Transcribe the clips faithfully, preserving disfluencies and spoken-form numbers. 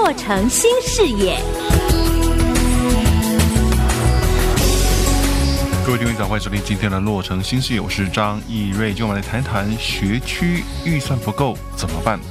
洛城新视野。 各位听众早，欢迎收听今天的洛城新视野，我是张义瑞。今天我们来谈谈学区预算不够怎么办。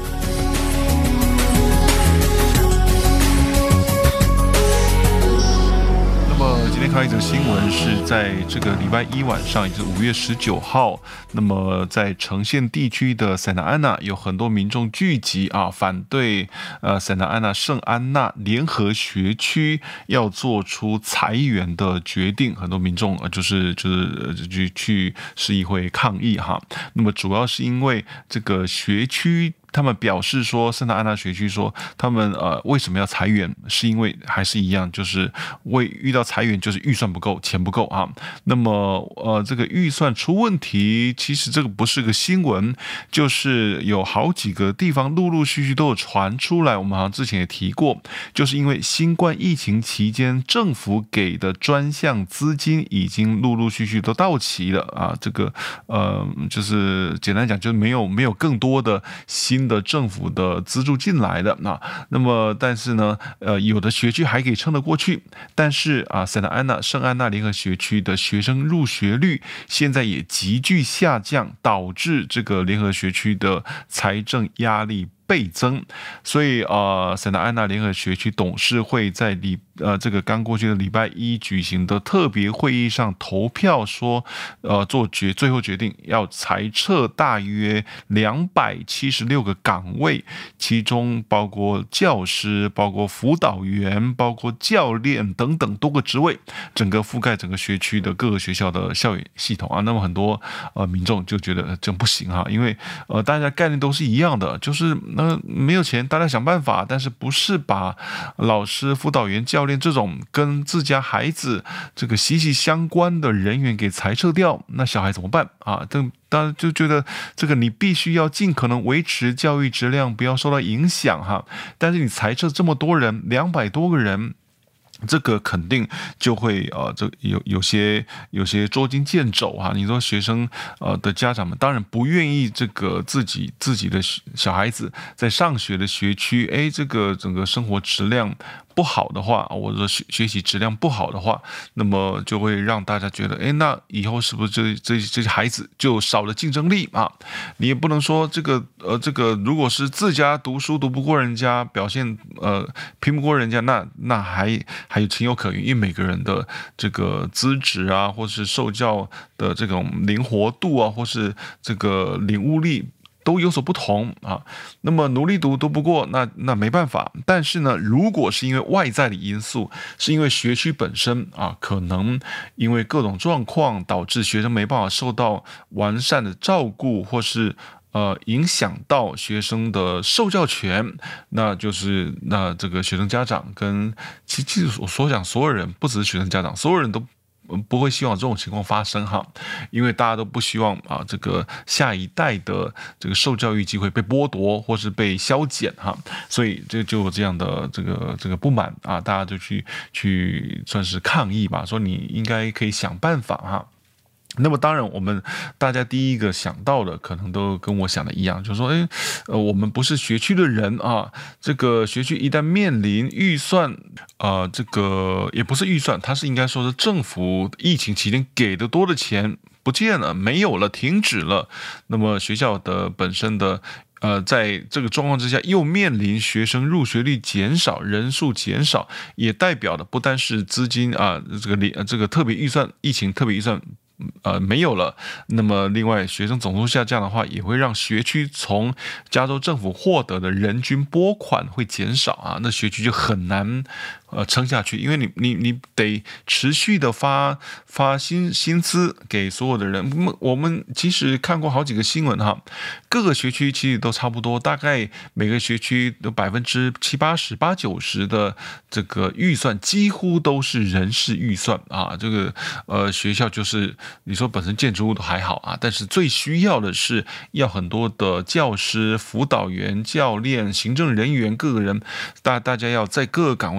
今天看到一则新闻，是在这个礼拜一晚上，也就是五月十九号，那么在城县地区的塞纳安娜有很多民众聚集啊，反对呃塞纳安娜圣安娜联合学区要做出裁员的决定，很多民众呃就是就是去去市议会抗议哈。那么主要是因为这个学区。他们表示说，圣塔安娜学区说，他们呃为什么要裁员？是因为还是一样，就是为遇到裁员就是预算不够，钱不够啊。那么呃这个预算出问题，其实这个不是个新闻，就是有好几个地方陆陆续续都有传出来。我们好像之前也提过，就是因为新冠疫情期间政府给的专项资金已经陆陆续续都到期了啊。这个呃就是简单讲，就是没有没有更多的新的政府的资助进来的那那么但是呢，呃，有的学区还可以撑得过去，但是啊，圣塔安娜圣安娜联合学区的学生入学率现在也急剧下降，导致这个联合学区的财政压力倍增，所以呃，圣塔安娜联合学区董事会在礼呃这个刚过去的礼拜一举行的特别会议上投票说，呃，做决最后决定要裁撤大约两百七十六个岗位，其中包括教师、包括辅导员、包括教练等等多个职位，整个覆盖整个学区的各个学校的校园系统啊。那么很多呃民众就觉得这样不行哈，因为呃大家概念都是一样的，就是那没有钱，大家想办法，但是不是把老师、辅导员、教练这种跟自家孩子这个息息相关的人员给裁撤掉，那小孩怎么办啊？这当然就觉得这个你必须要尽可能维持教育质量，不要受到影响哈。但是你裁撤这么多人，两百多个人。这个肯定就会呃，这有有些有些捉襟见肘哈。你说学生呃的家长们当然不愿意这个自己自己的小孩子在上学的学区，哎，这个整个生活质量不好的话，或者说学学习质量不好的话，那么就会让大家觉得，哎，那以后是不是这这这些孩子就少了竞争力啊？你也不能说这个呃这个如果是自家读书读不过人家，表现呃拼不过人家，那那还。还有情有可原，因为每个人的这个资质啊，或是受教的这种灵活度啊，或是这个领悟力都有所不同啊。那么努力读读不过，那那没办法。但是呢，如果是因为外在的因素，是因为学区本身啊，可能因为各种状况导致学生没办法受到完善的照顾，或是呃，影响到学生的受教权，那就是那这个学生家长跟其其实我所讲所有人，不只是学生家长，所有人都不会希望这种情况发生哈，因为大家都不希望啊，这个下一代的这个受教育机会被剥夺或是被削减哈，所以这就有这样的这个这个不满啊，大家就去去算是抗议吧，说你应该可以想办法哈。那么当然，我们大家第一个想到的，可能都跟我想的一样，就是说，哎，呃，我们不是学区的人啊，这个学区一旦面临预算，呃，这个也不是预算，它是应该说是政府疫情期间给的多的钱不见了，没有了，停止了，那么学校的本身的。呃，在这个状况之下，又面临学生入学率减少、人数减少，也代表的不单是资金啊、呃，这个这个特别预算、疫情特别预算。呃，没有了。那么，另外学生总数下降的话，也会让学区从加州政府获得的人均拨款会减少啊，那学区就很难呃撑下去，因为你你你得持续的发发薪薪资给所有的人。我们其实看过好几个新闻哈，各个学区其实都差不多，大概每个学区的百分之七八十、八九十的这个预算几乎都是人事预算啊，这个呃学校就是。你说本身建筑物都还好啊，但是最需要的是要很多的教师、辅导员、教练、行政人员，各个人大大家要在各个岗位上帮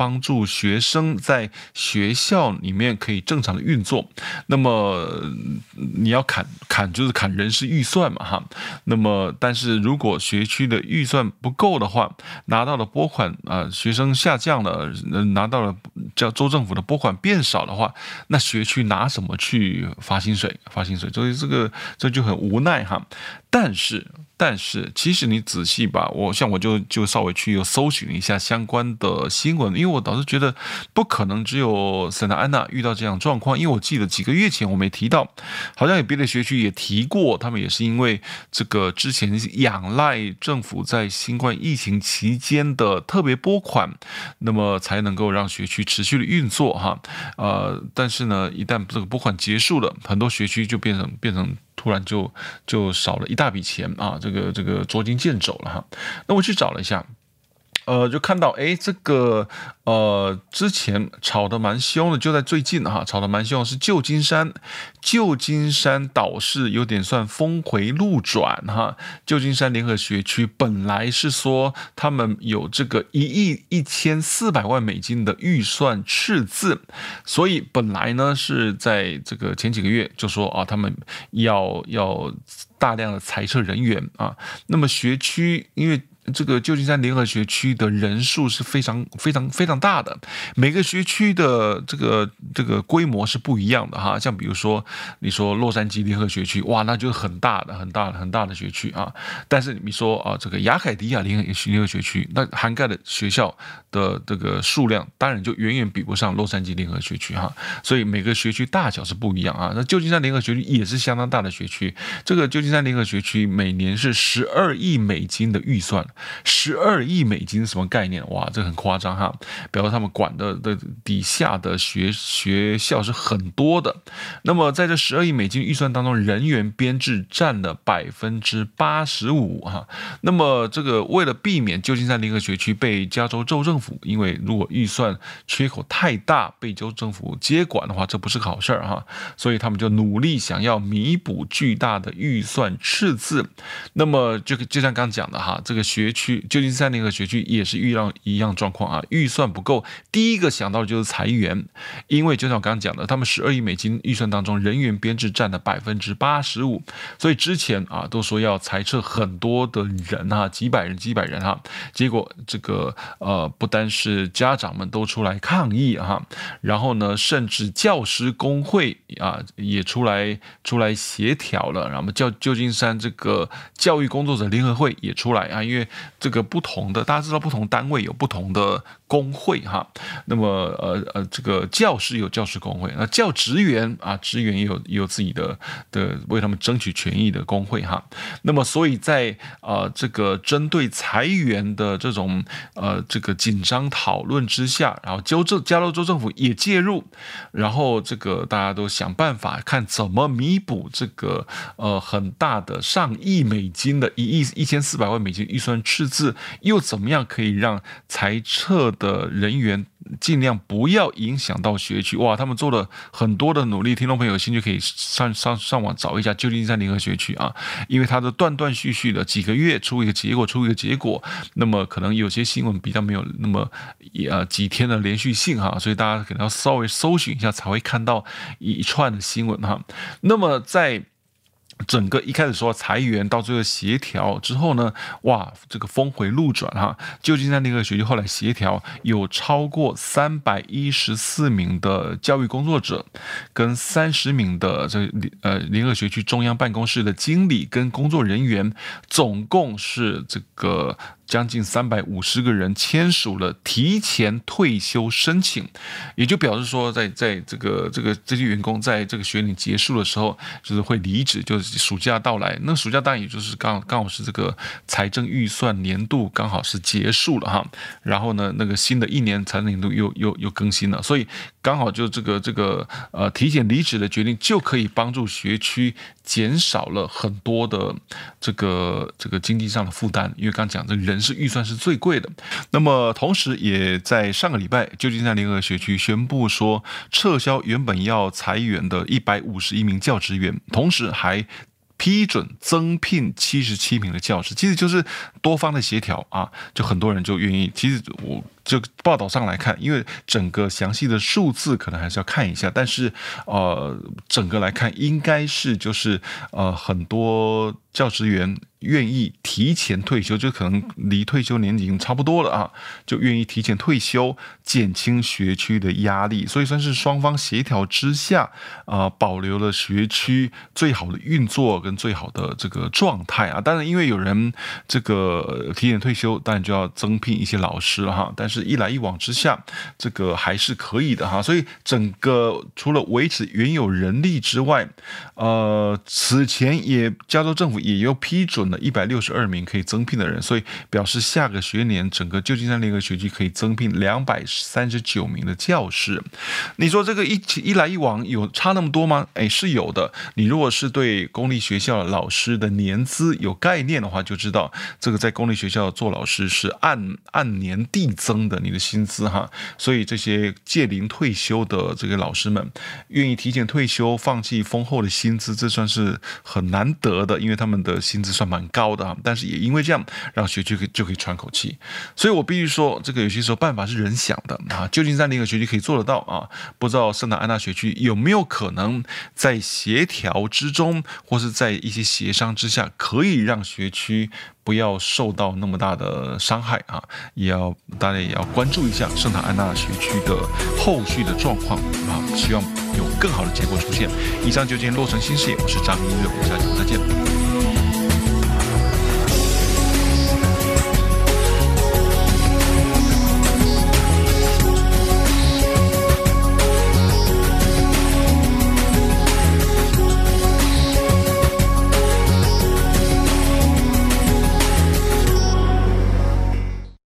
帮助学生在学校里面可以正常的运作。那么你要砍砍就是砍人事预算嘛哈。那么但是如果学区的预算不够的话，拿到的拨款啊、呃、学生下降了，拿到了叫州政府的拨款变少的话，那学区拿什么去发薪水？发薪水，所以这个这就很无奈哈。但是，但是，其实你仔细吧，我像我就就稍微去有搜寻一下相关的新闻，因为我倒是觉得不可能只有圣塔安娜遇到这样状况，因为我记得几个月前我没提到，好像有别的学区也提过，他们也是因为这个之前仰赖政府在新冠疫情期间的特别拨款，那么才能够让学区持续的运作哈。呃，但是呢，一旦这个拨款结束了，很多学区就变成变成。突然就就少了一大笔钱啊，这个这个捉襟见肘了哈。那我去找了一下，呃，就看到哎，这个呃之前吵得蛮凶的，就在最近哈，吵得蛮凶的是旧金山，旧金山倒是有点算峰回路转哈。旧金山联合学区本来是说他们有这个一亿一千四百万美金的预算赤字，所以本来呢是在这个前几个月就说啊，他们要要大量的裁撤人员啊，那么学区因为。这个旧金山联合学区的人数是非常非常非常大的，每个学区的这个这个规模是不一样的哈。像比如说，你说洛杉矶联合学区，哇，那就是很大的、很大的、很大的学区啊。但是你说啊，这个亚凯迪亚联合联合学区，那涵盖的学校的这个数量，当然就远远比不上洛杉矶联合学区哈。所以每个学区大小是不一样啊。那旧金山联合学区也是相当大的学区，这个旧金山联合学区每年是十二亿美金的预算。十二亿美金是什么概念？哇，这很夸张哈！表示他们管的的底下的学学校是很多的。那么在这十二亿美金预算当中，人员编制占了百分之八十五哈。那么这个为了避免旧金山联合学区被加州州政府，因为如果预算缺口太大被州政府接管的话，这不是个好事儿哈。所以他们就努力想要弥补巨大的预算赤字。那么就就像刚刚讲的哈，这个学区。旧金山联合学区也是遇到一样状况啊，预算不够，第一个想到的就是裁员，因为就像我刚刚讲的，他们十二亿美金预算当中，人员编制占了百分之八十五，所以之前啊都说要裁撤很多的人啊，几百人几百人哈，结果这个呃不单是家长们都出来抗议哈，然后呢，甚至教师工会啊也出来出来协调了，然后旧旧金山这个教育工作者联合会也出来啊，因为这个不同的，大家知道不同单位有不同的工会哈。那么呃呃，这个教师有教师工会，那教职员啊，职员也有也有自己的的为他们争取权益的工会哈。那么所以在呃这个针对裁员的这种呃这个紧张讨论之下，然后州州加州州政府也介入，然后这个大家都想办法看怎么弥补这个呃很大的上亿美金的一亿一千四百万美金预算赤字，又怎么样可以让裁撤的人员尽量不要影响到学区？哇，他们做了很多的努力，听众朋友有兴趣可以上上上网找一下旧金山联合学区啊，因为它的断断续续的几个月出一个结果，出一个结果，那么可能有些新闻比较没有那么呃几天的连续性哈，所以大家可能要稍微搜寻一下才会看到一串的新闻哈。那么在整个一开始说裁员，到最后协调之后呢，哇，这个峰回路转哈。旧金山联合学区后来协调，有超过三百一十四名的教育工作者，跟三十名的这呃联合学区中央办公室的经理跟工作人员，总共是这个将近三百五十个人签署了提前退休申请，也就表示说在，在在这个这个这些员工在这个学年结束的时候，就是会离职，就是暑假到来。那暑假当然也就是刚刚好是这个财政预算年度刚好是结束了哈，然后呢，那个新的一年财政年度又又又更新了，所以刚好就这个这个呃提前离职的决定，就可以帮助学区减少了很多的这个这个经济上的负担，因为刚讲这个人事预算是最贵的。那么同时也在上个礼拜，旧金山联合学区宣布说撤销原本要裁员的一百五十一名教职员，同时还批准增聘七十七名的教师，其实就是多方的协调啊，就很多人就愿意。其实我这个报道上来看，因为整个详细的数字可能还是要看一下，但是呃，整个来看应该是就是呃很多教职员愿意提前退休，就可能离退休年龄差不多了啊，就愿意提前退休，减轻学区的压力，所以算是双方协调之下，啊、呃，保留了学区最好的运作跟最好的这个状态啊。当然，因为有人这个提前退休，当然就要增聘一些老师了哈。但是一来一往之下，这个还是可以的哈。所以整个除了维持原有人力之外，呃，此前也加州政府也又批准了一百六十二名可以增聘的人，所以表示下个学年整个旧金山联合学区可以增聘两百三十九名的教师。你说这个一一来一往有差那么多吗？哎，是有的。你如果是对公立学校老师的年资有概念的话，就知道这个在公立学校做老师是按按年递增的你的薪资哈。所以这些届龄退休的这个老师们愿意提前退休，放弃丰厚的薪资，这算是很难得的，因为他们的薪资算蛮高的，但是也因为这样让学区就可以喘口气。所以我必须说，这个有些时候办法是人想的啊。旧金山联合学区可以做得到啊，不知道圣塔安娜学区有没有可能在协调之中，或是在一些协商之下，可以让学区不要受到那么大的伤害啊，也要大家也要关注一下圣塔安娜学区的后续的状况啊，希望有更好的结果出现。以上就今天洛城新视野，我是张明热，我们下期再见。